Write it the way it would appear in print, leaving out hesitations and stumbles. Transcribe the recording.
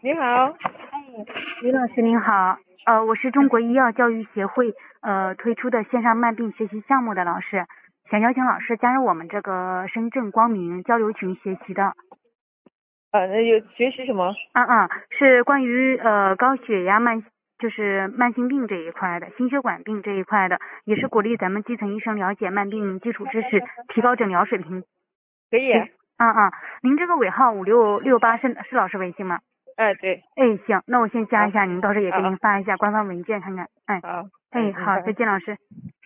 你好。 李老师您好，我是中国医药教育协会推出的线上慢病学习项目的老师，想邀请老师加入我们这个深圳光明交流群学习的。 那有学习什么？ 是关于高血压就是慢性病这一块的，心血管病这一块的，也是鼓励咱们基层医生了解慢病基础知识，提高诊疗水平。 可以。 您这个尾号5668是老师微信吗？ 对。 哎，行，那我先加一下您，到时候也给啊您发一下官方文件看看。 好。 好，再见，老师。